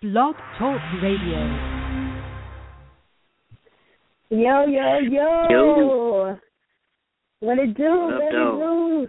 Blog Talk Radio. Yo. Yo. What it do?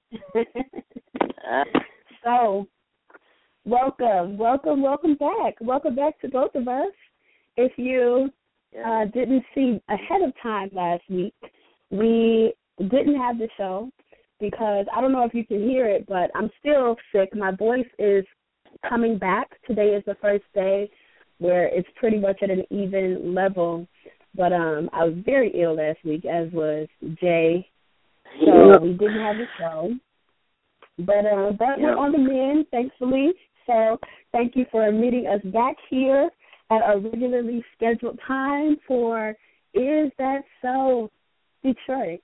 So, welcome back. Welcome back to both of us. If you didn't see ahead of time last week, we didn't have the show because I don't know if you can hear it, but I'm still sick. My voice is coming back. Today is the first day where it's pretty much at an even level. But I was very ill last week, as was Jay. So we didn't have the show. But we're on the mend, thankfully. So thank you for meeting us back here at our regularly scheduled time for Is That So, Detroit.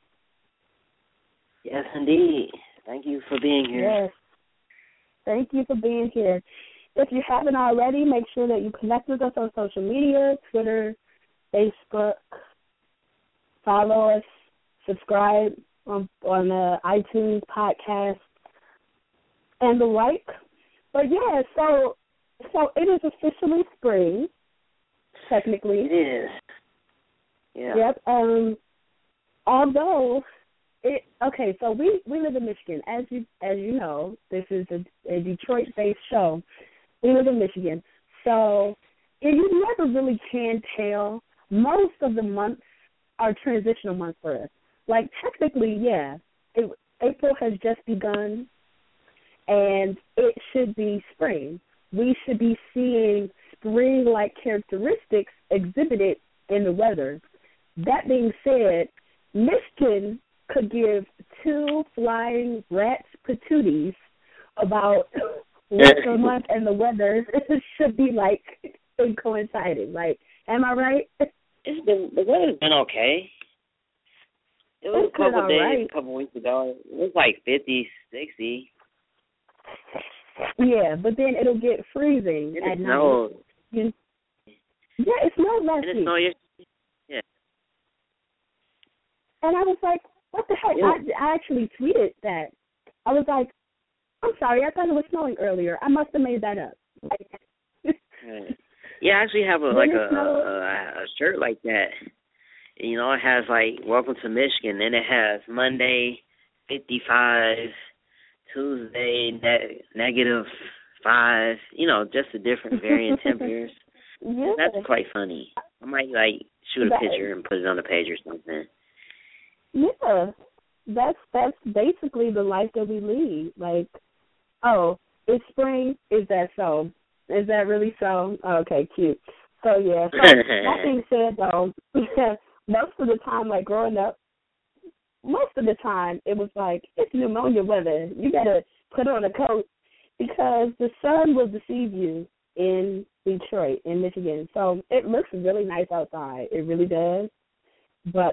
Yes, indeed. Thank you for being here. Yes. Thank you for being here. If you haven't already, make sure that you connect with us on social media, Twitter, Facebook. Follow us, subscribe on the iTunes podcast, and the like. But yeah, so it is officially spring, technically. It is. Yeah. Yep. Although so we live in Michigan. As you know, this is a Detroit-based show. We live in Michigan. So you never really can tell. Most of the months are transitional months for us. Like, technically, yeah, April has just begun, and it should be spring. We should be seeing spring-like characteristics exhibited in the weather. That being said, Michigan could give two flying rats patooties about what the month and the weather should be like coinciding. Like, am I right? The weather's been okay. It was a couple days, a couple weeks ago. It was like 50, 60. Yeah, but then it'll get freezing at night. Yeah, it snowed last week. Yeah. And I was like, what the heck? Yeah. I actually tweeted that. I was like, I'm sorry, I thought it was snowing earlier. I must have made that up. Yeah, I actually have a shirt like that. You know, it has like "Welcome to Michigan," and it has Monday 55, Tuesday -5. You know, just the different varying temperatures. Yeah. That's quite funny. I might like shoot a picture and put it on the page or something. Yeah, that's basically the life that we lead. Like, oh, it's spring. Is that so? Is that really so? Okay, cute. So yeah. So that being said, though, most of the time, like growing up, most of the time it was like it's pneumonia weather. You gotta put on a coat because the sun will deceive you in Detroit, in Michigan. So it looks really nice outside. It really does. But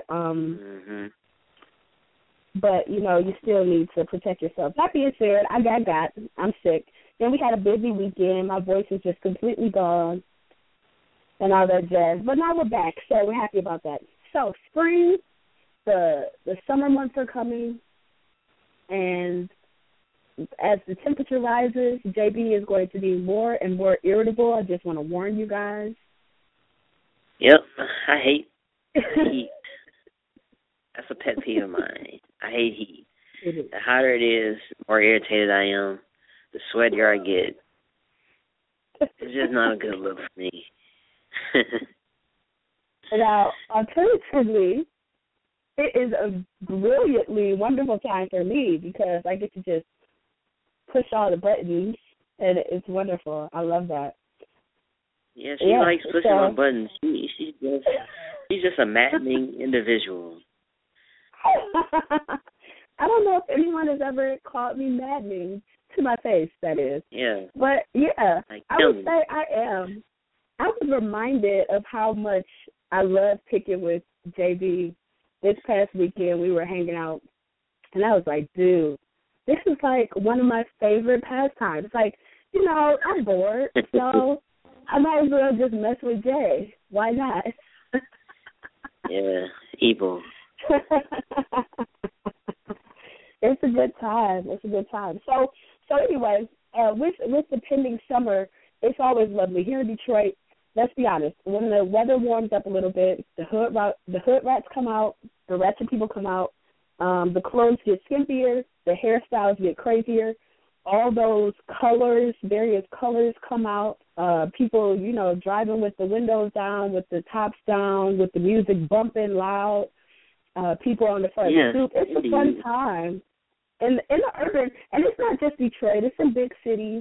But, you know, you still need to protect yourself. That being said, I got. I'm sick. Then we had a busy weekend. My voice is just completely gone and all that jazz. But now we're back, so we're happy about that. So spring, the summer months are coming, and as the temperature rises, JB is going to be more and more irritable. I just want to warn you guys. Yep, I hate heat. That's a pet peeve of mine. I hate heat. The hotter it is, the more irritated I am, the sweatier I get. It's just not a good look for me. Now, alternatively, it is a brilliantly wonderful time for me because I get to just push all the buttons, and it's wonderful. I love that. Yeah, she likes pushing my buttons. She's just a maddening individual. I don't know if anyone has ever called me maddening to my face, that is. Yeah. But, yeah, I would say I am. I was reminded of how much I love picking with JB. This past weekend, we were hanging out, and I was like, dude, this is like one of my favorite pastimes. Like, you know, I'm bored, so I might as well just mess with Jay. Why not? Yeah, evil. It's a good time. So anyway, with the pending summer, it's always lovely here in Detroit. Let's be honest. When the weather warms up a little bit, the hood rats come out, the ratchet people come out. The clothes get skimpier, the hairstyles get crazier. All those colors, various colors come out. People, driving with the windows down, with the tops down, with the music bumping loud. People on the front stoop. It's a fun time. In the urban, and it's not just Detroit, it's in big cities.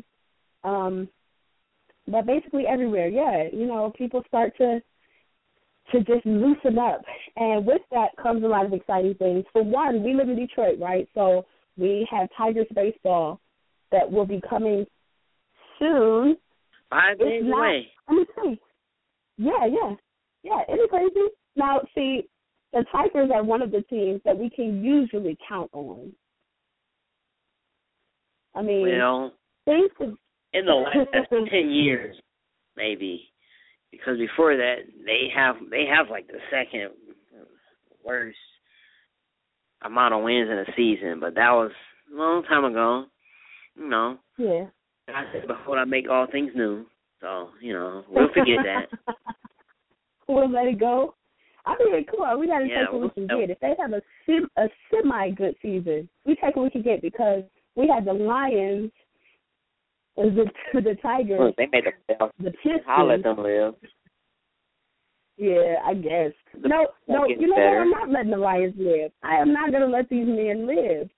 But basically everywhere, people start to just loosen up. And with that comes a lot of exciting things. For one, we live in Detroit, right? So we have Tigers baseball that will be coming soon. 5 days away. Let me see. Yeah. Isn't it crazy? Now, see, the Tigers are one of the teams that we can usually count on. I mean, things could... in the last 10 years, maybe, because before that they have like the second worst amount of wins in a season, but that was a long time ago. Yeah. I said, behold, I make all things new. So we'll forget that. We'll let it go. I mean, come on, we got to take what we can get. If they have a semi-good season, we take what we can get, because we had the Lions, the Tigers. Look, they made the playoffs. The Pistons. I'll let them live. Yeah, I guess. No, you know what? I'm not letting the Lions live. I am not going to let these men live.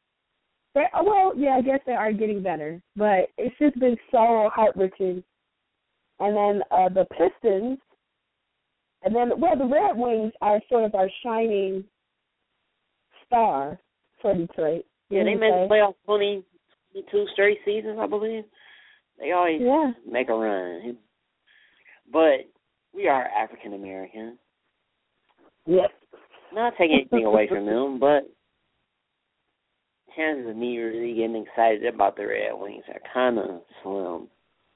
I guess they are getting better, but it's just been so heart-wrenching. And then the Pistons, and then, the Red Wings are sort of our shining star for Detroit. Yeah, they made the playoffs 22 straight seasons, I believe. They always make a run. But we are African American. Yep. Not taking anything away from them, but chances of me really getting excited about the Red Wings are kind of slim.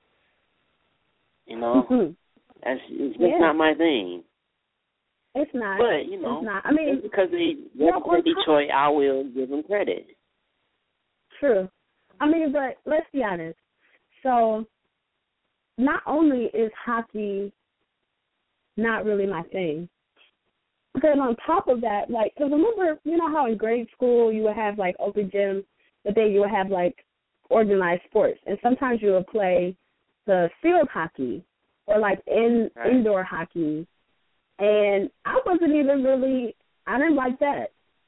It's just not my thing. It's not. But, it's not. I mean, just because they represent Detroit, I will give them credit. True. I mean, but let's be honest. So, not only is hockey not really my thing, because on top of that, because remember, how in grade school you would have, open gym, but then you would have, organized sports. And sometimes you would play the field hockey or, indoor hockey. And I wasn't even really, I didn't like that.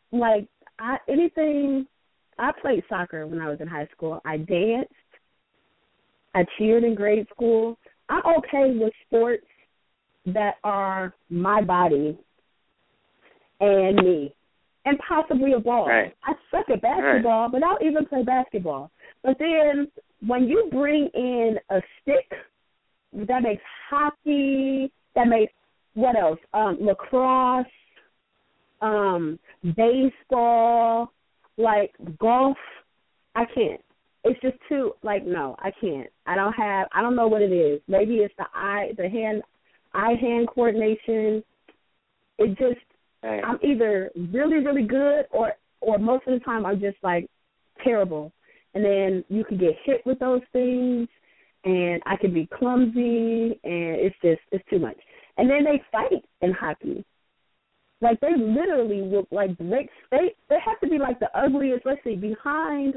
I played soccer when I was in high school. I danced. I cheered in grade school. I'm okay with sports that are my body and me, and possibly a ball. Right. I suck at basketball, but I'll even play basketball. But then when you bring in a stick, that makes hockey, that makes, what else? Lacrosse, baseball, golf, I can't. It's just too, no, I can't. I don't know what it is. Maybe it's the eye-hand coordination. It just, I'm either really, really good or most of the time I'm just, terrible. And then you can get hit with those things, and I can be clumsy, and it's too much. And then they fight in hockey. They literally will, break. They have to be, the ugliest, let's see, behind,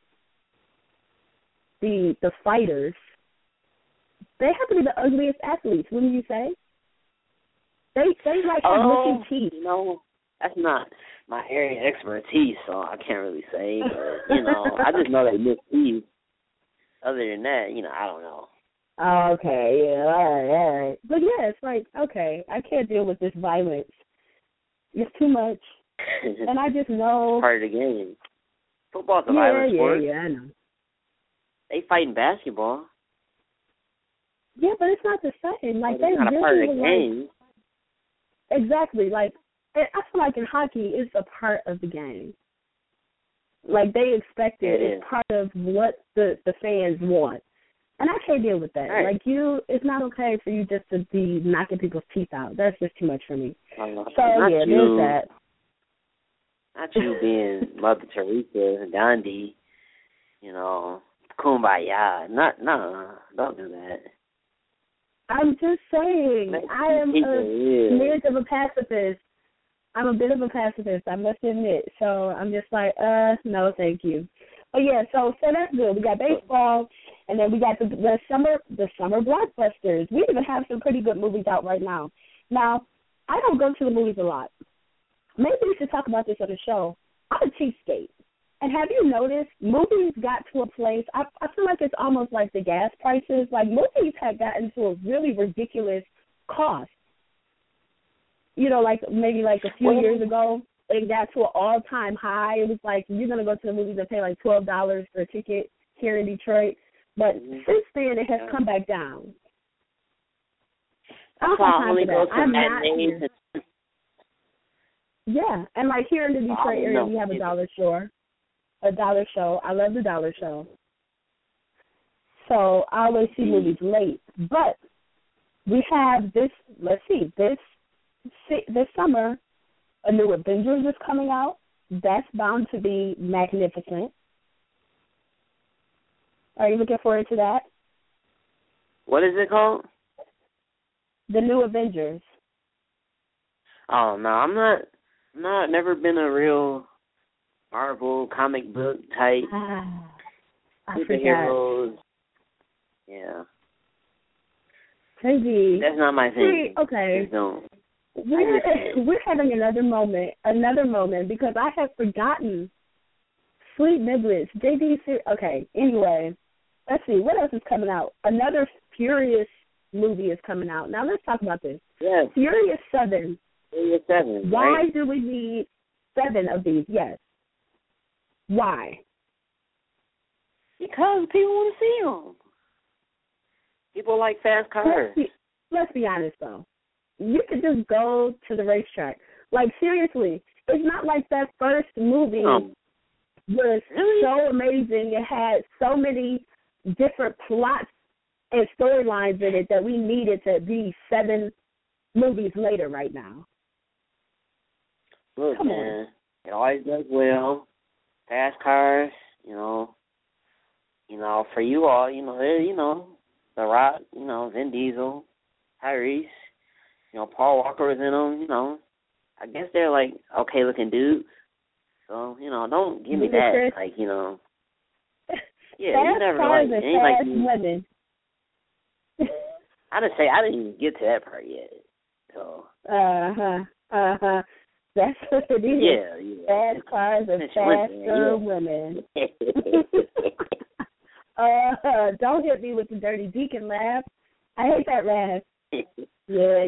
the fighters. They have to be the ugliest athletes, wouldn't you say? They have looking teeth. That's not my area of expertise, so I can't really say. But, I just know they miss teeth. Other than that, I don't know. Okay, yeah, all right. But yeah, it's okay, I can't deal with this violence. It's too much. And I just know. It's part of the game. Football's a violent sport. Yeah, I know. They fight in basketball. Yeah, but it's not the same. It's not a part of the game. Exactly. I feel like in hockey, it's a part of the game. They expect it. It's part of what the fans want. And I can't deal with that. Right. It's not okay for you just to be knocking people's teeth out. That's just too much for me. There's that. Not you being Mother Teresa, Gandhi, Kumbaya. No, don't do that. I'm just saying, I am a bit of a pacifist. I'm a bit of a pacifist, I must admit. So I'm just like, no, thank you. But yeah, so that's good. We got baseball, and then we got the summer blockbusters. We even have some pretty good movies out right now. Now, I don't go to the movies a lot. Maybe we should talk about this on the show. I'm a cheapskate. And have you noticed, movies got to a place, I feel like it's almost like the gas prices. Like, movies had gotten to a really ridiculous cost. You know, like maybe like a few years ago, it got to an all-time high. It was like you're going to go to the movies and pay like $12 for a ticket here in Detroit. But since then, it has come back down. I don't have time for that. I'm not here. Yeah, and like here in the Detroit area, we have a dollar store. A dollar show. I love the dollar show. So I always see movies late. But we have this summer, a new Avengers is coming out. That's bound to be magnificent. Are you looking forward to that? What is it called? The new Avengers. Oh, no, I'm not, never been a real Marvel comic book type superheroes. Yeah. Crazy. That's not my thing. Okay. We're having another moment because I have forgotten Sweet Niblets. Okay, anyway, let's see. What else is coming out? Another Furious movie is coming out. Now let's talk about this. Yes. Furious 7. Furious 7. Why right? do we need 7 of these? Yes. Why? Because people want to see them. People like fast cars. Let's be honest, though. You could just go to the racetrack. Like, seriously, it's not like that first movie was so amazing. It had so many different plots and storylines in it that we needed to be 7 movies later right now. Look, man, it always does well. Fast cars, for you all, The Rock, Vin Diesel, Tyrese, Paul Walker was in them, I guess they're like okay looking dudes. So, don't give me that, yeah, you never like it ain't like women. I didn't even get to that part yet. So that's what it is. Yeah. Fast cars and faster women. Don't hit me with the Dirty Deacon laugh. I hate that laugh. Yeah.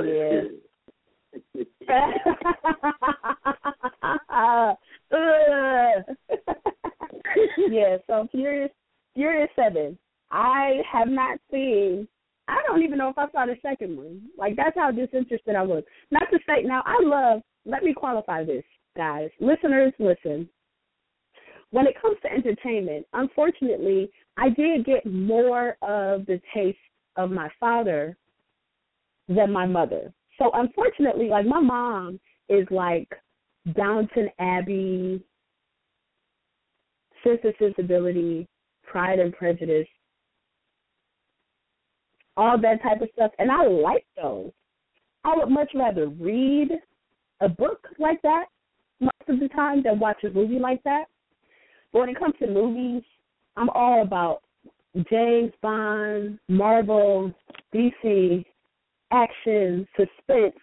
Yeah, so Furious 7. I have not seen. I don't even know if I saw the second one. Like, that's how disinterested I was. Not to say, now, let me qualify this, guys. Listeners, listen. When it comes to entertainment, unfortunately, I did get more of the taste of my father than my mother. So, unfortunately, like, my mom is like Downton Abbey, Sense and Sensibility, Pride and Prejudice, all that type of stuff, and I like those. I would much rather read a book like that most of the time than watch a movie like that. But when it comes to movies, I'm all about James Bond, Marvel, DC, action, suspense,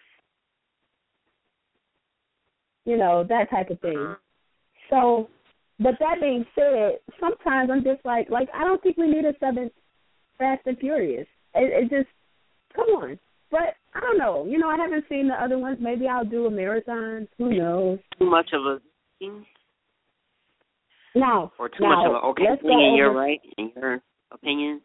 that type of thing. So, but that being said, sometimes I'm just like I don't think we need a 7th Fast and Furious. It just, come on. But I don't know. I haven't seen the other ones. Maybe I'll do a marathon. Who knows? Too much of a thing? No. Or too much of a thing in your right, in your opinion?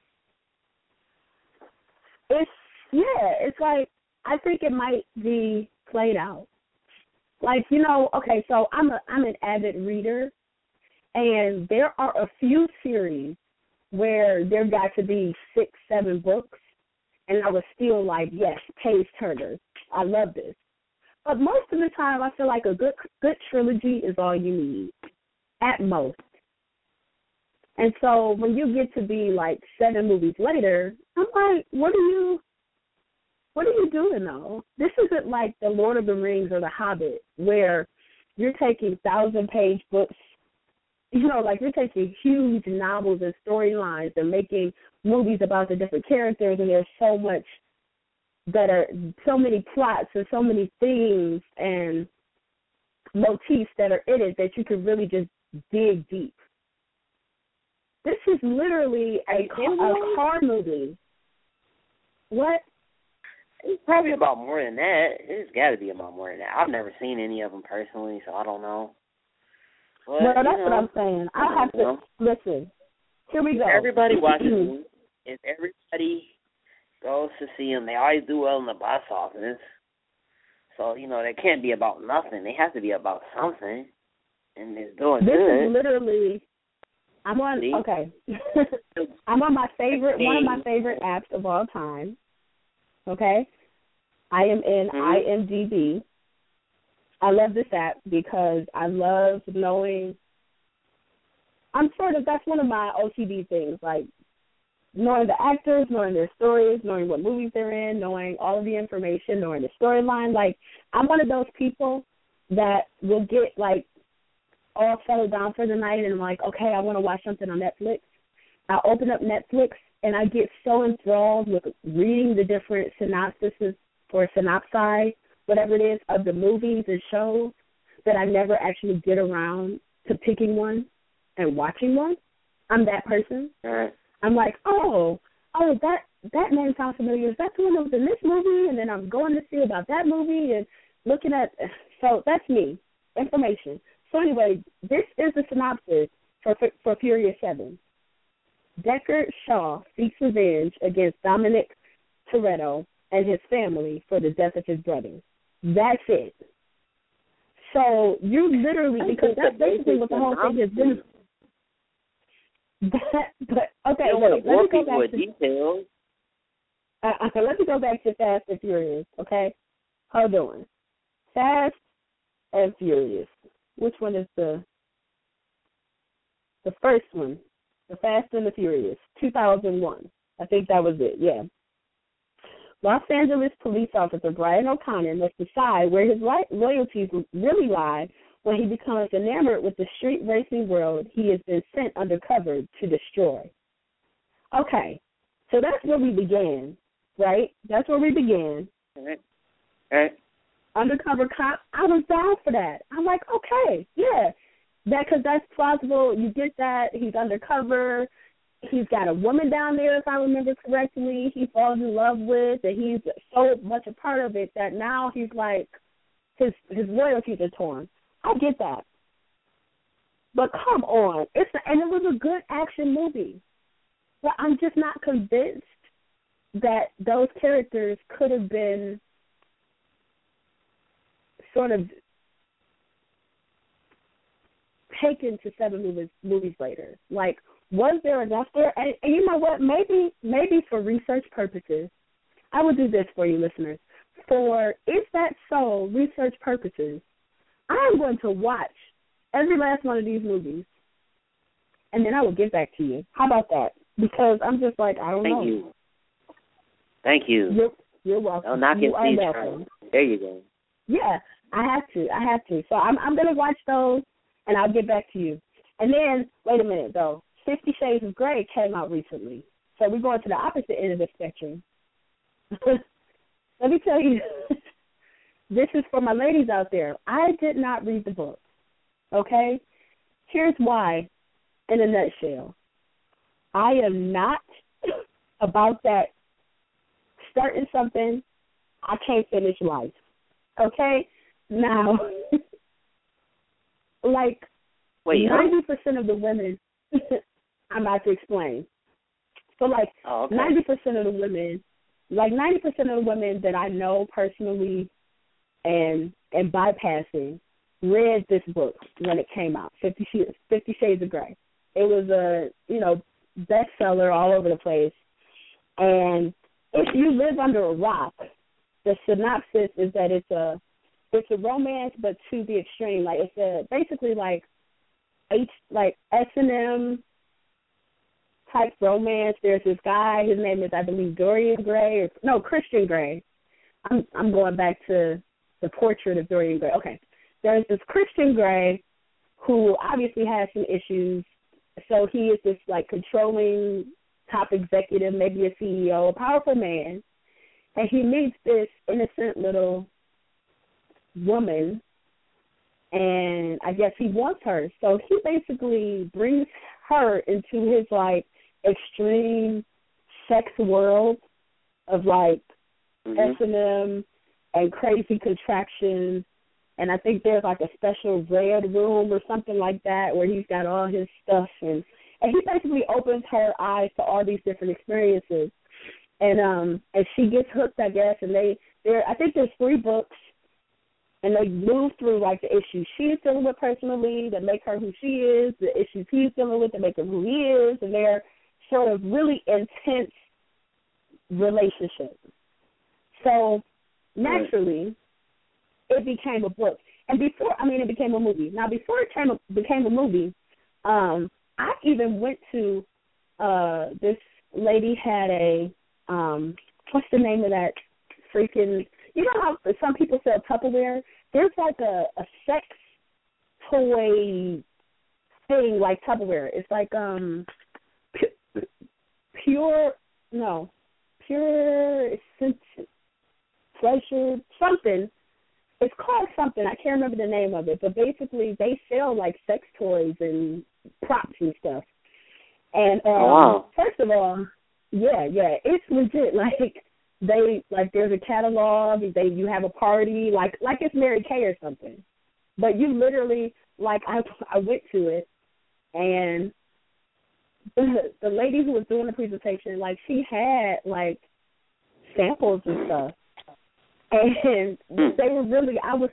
It's like, I think it might be played out. Like, okay, so I'm an avid reader, and there are a few series where there got to be 6, 7 books, and I was still like, yes, page turners. I love this. But most of the time, I feel like a good trilogy is all you need, at most. And so when you get to be like 7 movies later, I'm like, what are you doing though? This isn't like the Lord of the Rings or the Hobbit where you're taking 1,000-page books, like you're taking huge novels and storylines and making movies about the different characters, and there's so many plots and so many themes and motifs that are in it that you can really just dig deep. This is literally a car movie. What? It's probably about more than that. It's got to be about more than that. I've never seen any of them personally, so I don't know. But, well, that's what I'm saying. I'll have to listen. Here we go. Everybody watches them. If everybody goes to see them, they always do well in the box office. So, they can't be about nothing. They have to be about something. And it's doing this good. This is literally, I'm on one of my favorite apps of all time. Okay? I am in IMDb. I love this app because I love knowing, that's one of my OCD things, like knowing the actors, knowing their stories, knowing what movies they're in, knowing all of the information, knowing the storyline. Like, I'm one of those people that will get, like, all settled down for the night and I'm like, okay, I want to watch something on Netflix. I open up Netflix and I get so enthralled with reading the different synopsises or synopsi, whatever it is, of the movies and shows that I never actually get around to picking one and watching one. I'm that person. I'm like, that name sounds familiar. Is that the one that was in this movie? And then I'm going to see about that movie and looking at, so that's me, information. So anyway, this is the synopsis for Furious 7. Deckard Shaw seeks revenge against Dominic Toretto and his family for the death of his brother. That's it. So you literally, because that's basically what the whole thing has been. Let me go back to Fast and Furious, okay? Hold on. Fast and Furious. Which one is the first one? The Fast and the Furious, 2001. I think that was it, yeah. Los Angeles police officer Brian O'Connor must decide where his loyalties really lie when he becomes enamored with the street racing world he has been sent undercover to destroy. Okay, so that's where we began, right? That's where we began. All right. Undercover cop, I was down for that. I'm like, okay, yeah, because that's plausible. You get that. He's undercover. He's got a woman down there, if I remember correctly, he falls in love with, and he's so much a part of it that now he's like, his loyalties are torn. I get that. But come on. And it was a good action movie. But I'm just not convinced that those characters could have been sort of taken to 7 movies later. Like, was there enough there? And you know what? Maybe for research purposes, I will do this for you, listeners. For Is That So research purposes, I'm going to watch every last one of these movies, and then I will get back to you. How about that? Because I'm just like, I don't know. Thank you. You're welcome. Don't knock you are welcome. There you go. Yeah, I have to. So I'm going to watch those, and I'll get back to you. And then, wait a minute, though. 50 Shades of Grey came out recently. So we're going to the opposite end of the spectrum. Let me tell you, this is for my ladies out there. I did not read the book, okay? Here's why, in a nutshell. I am not about that starting something I can't finish life, okay? Now, like 90% of the women, I'm about to explain. So, 90% of the women, 90% of the women that I know personally and bypassing read this book when it came out, 50 Shades of Grey. It was a, bestseller all over the place. And if you live under a rock, the synopsis is that it's a romance, but to the extreme. Like, it's basically like S&M type romance. There's this guy, his name is, I believe, Dorian Gray, Christian Grey. I'm going back to the portrait of Dorian Gray. Okay. There's this Christian Grey who obviously has some issues. So he is this, like, controlling top executive, maybe a CEO, a powerful man. And he meets this innocent little woman, and I guess he wants her. So he basically brings her into his, like, extreme sex world of, like, S&M and crazy contractions. And I think there's, like, a special red room or something like that where he's got all his stuff. And he basically opens her eyes to all these different experiences. And she gets hooked, I guess. And I think there's 3 books. And they move through, like, the issues she's dealing with personally that make her who she is, the issues he's dealing with that make him who he is. And they're sort of really intense relationships. So, naturally, it became a book. And it became a movie. Now, before it became a movie, I even went to, this lady had a, what's the name of that freaking, you know how some people sell Tupperware? There's like a sex toy thing like Tupperware. It's like, pure pleasure, something. It's called something. I can't remember the name of it. But basically, they sell, like, sex toys and props and stuff. And first of all, yeah, it's legit. Like, there's a catalog. You have a party, like it's Mary Kay or something. But you literally, like, I went to it, and the lady who was doing the presentation, like, she had, like, samples and stuff. And they were really, I was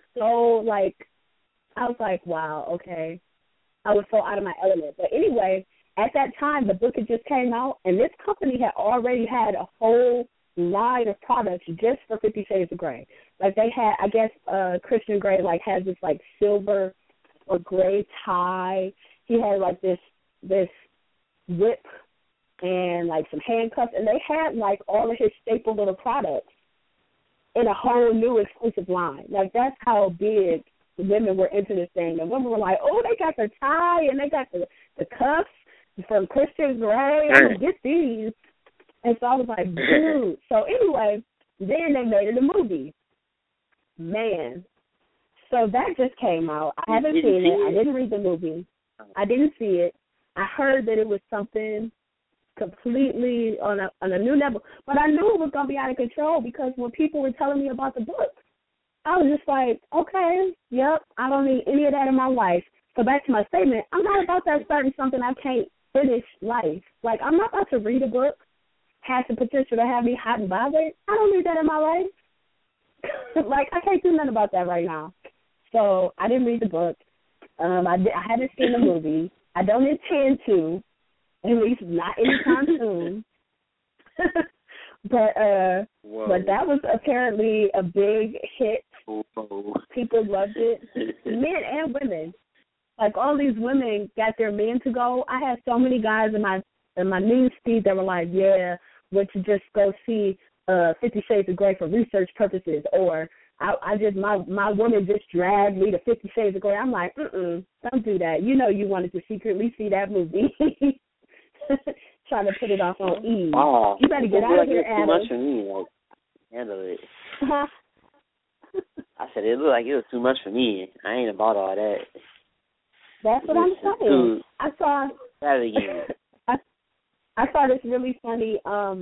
like, wow, okay. I was so out of my element. But anyway, at that time, the book had just came out, and this company had already had a whole line of products just for 50 Shades of Grey. Like, they had, I guess, Christian Grey, like, has this, like, silver or gray tie. He had, like, this whip and, like, some handcuffs. And they had, like, all of his staple little products in a whole new exclusive line. Like, that's how big the women were into this thing. And women were like, oh, they got the tie and they got the cuffs from Christian Grey. I'm going to get these. And so I was like, dude. So anyway, then they made it a movie. Man. So that just came out. I haven't seen it. I didn't read the movie. I didn't see it. I heard that it was something completely on a new level. But I knew it was going to be out of control because when people were telling me about the book, I was just like, okay, yep, I don't need any of that in my life. So back to my statement, I'm not about that starting something I can't finish life. Like, I'm not about to read a book, has the potential to have me hot and bothered. I don't need that in my life. Like, I can't do nothing about that right now. So I didn't read the book. I haven't seen the movie. I don't intend to. At least not anytime soon. But that was apparently a big hit. Whoa. People loved it. Men and women. Like, all these women got their men to go. I had so many guys in my news feed that were like, yeah, went to just go see 50 Shades of Grey for research purposes, or my woman just dragged me to 50 Shades of Grey. I'm like, don't do that. You know you wanted to secretly see that movie. Trying to put it off on E. Oh, you better get out of here, Adam. Too much for me. Like, handle it. I said it looked like it was too much for me. I ain't about all that. That's what I'm saying. I saw that again. I saw this really funny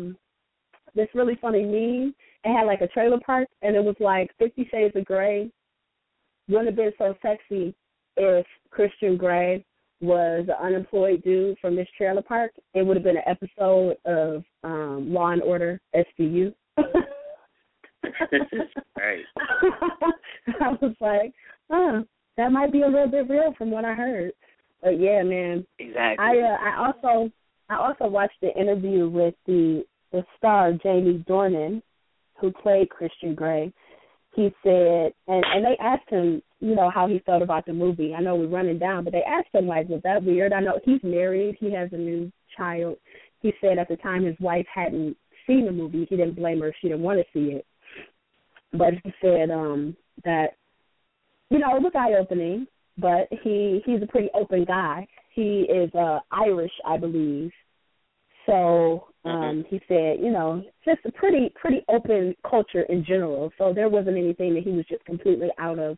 meme. It had like a trailer park, and it was like 50 Shades of Grey wouldn't have been so sexy if Christian Grey was an unemployed dude from this trailer park. It would have been an episode of Law and Order SVU. Right. I was like, that might be a little bit real from what I heard. But yeah, man. Exactly. I also watched the interview with the star Jamie Dornan, who played Christian Grey. He said, and they asked him, you know, how he felt about the movie. I know we're running down, but they asked him, like, was that weird? I know he's married. He has a new child. he said at the time his wife hadn't seen the movie. He didn't blame her if she didn't want to see it. But he said that, you know, it was eye-opening, but he's a pretty open guy. He is Irish, I believe. So he said, you know, just a pretty open culture in general. So there wasn't anything that he was just completely out of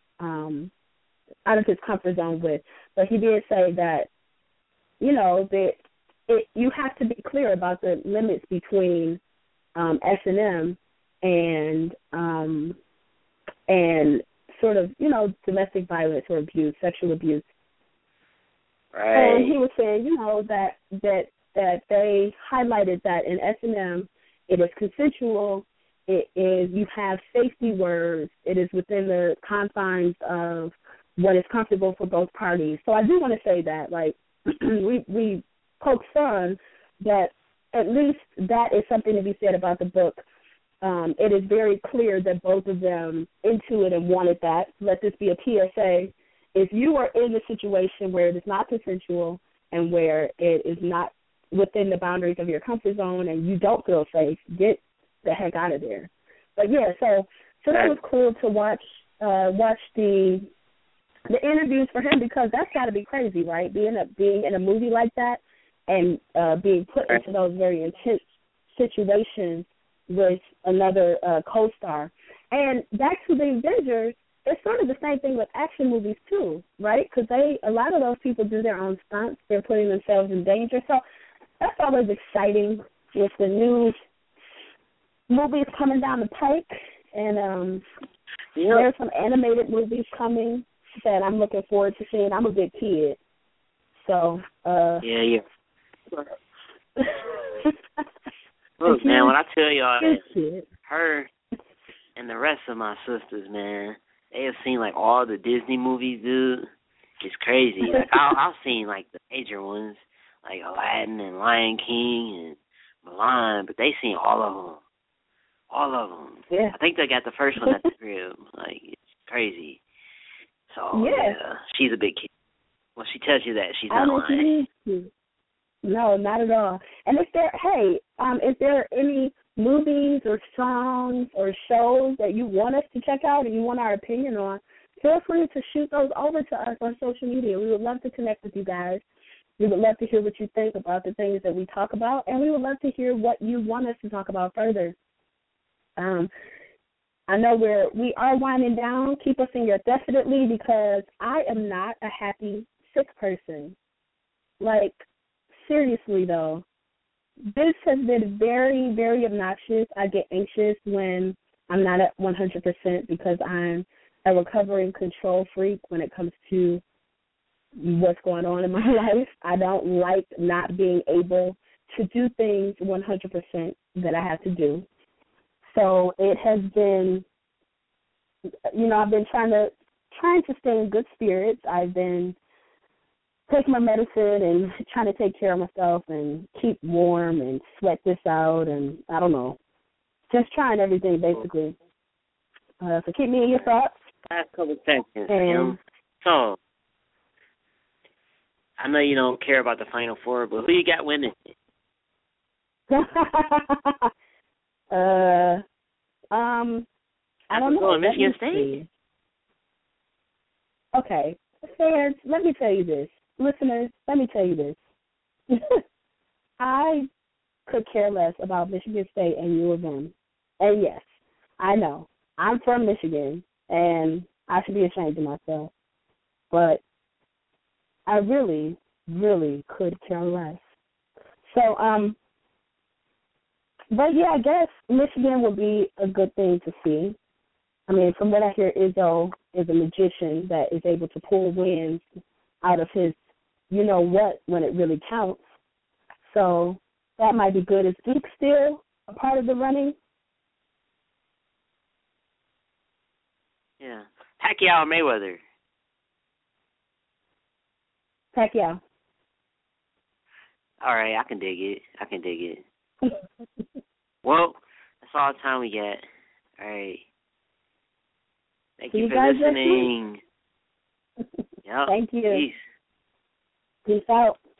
his comfort zone with. But he did say that, you know, that you have to be clear about the limits between S&M and sort of, you know, domestic violence or abuse, sexual abuse. Right. And he was saying, you know, that they highlighted that in S&M it is consensual, it is, you have safety words, it is within the confines of what is comfortable for both parties. So I do want to say that, like, we poke fun, but at least that is something to be said about the book. It is very clear that both of them into it and wanted that. Let this be a PSA. If you are in a situation where it is not consensual and where it is not within the boundaries of your comfort zone and you don't feel safe, get the heck out of there. But yeah, so that was cool to watch the interviews for him, because that's got to be crazy, right? Being in a movie like that and being put into those very intense situations with another co-star. And back to the Avengers, it's sort of the same thing with action movies too, right? Because a lot of those people do their own stunts. They're putting themselves in danger. So that's always exciting with the new movies coming down the pike. And there's some animated movies coming that I'm looking forward to seeing. I'm a big kid. So, yeah. Look, man, when I tell y'all that her and the rest of my sisters, man, they have seen, like, all the Disney movies, dude. It's crazy. Like, I've seen, like, the major ones, like Aladdin and Lion King and Mulan, but they seen all of them. All of them. Yeah. I think they got the first one at the crib. Like, it's crazy. So, yeah, she's a big kid. When she tells you that, she's not lying. No, not at all. And is there any movies or songs or shows that you want us to check out and you want our opinion on? Feel free to shoot those over to us on social media. We would love to connect with you guys. We would love to hear what you think about the things that we talk about, and we would love to hear what you want us to talk about further. I know we are winding down. Keep us in your definitely, because I am not a happy sick person. Like, seriously though, this has been very, very obnoxious. I get anxious when I'm not at 100% because I'm a recovering control freak when it comes to what's going on in my life. I don't like not being able to do things 100% that I have to do. So it has been, you know, I've been trying to stay in good spirits. I've been taking my medicine and trying to take care of myself and keep warm and sweat this out, and I don't know, just trying everything basically. So keep me in your thoughts. Last couple seconds, Kim. So, I know you don't care about the Final Four, but who you got winning? I don't know. Michigan State? Okay. Fans, let me tell you this. Listeners, let me tell you this. I could care less about Michigan State and U of M. And yes, I know. I'm from Michigan, and I should be ashamed of myself. But I really, really could care less. So, but yeah, I guess Michigan would be a good thing to see. I mean, from what I hear, Izzo is a magician that is able to pull wins out of his you-know-what when it really counts. So that might be good. Is Duke still a part of the running? Yeah. Pacquiao or Mayweather? Pacquiao. All right, I can dig it. Well, that's all the time we get. All right. Thank you for listening. Yep. Thank you. Peace. Peace out.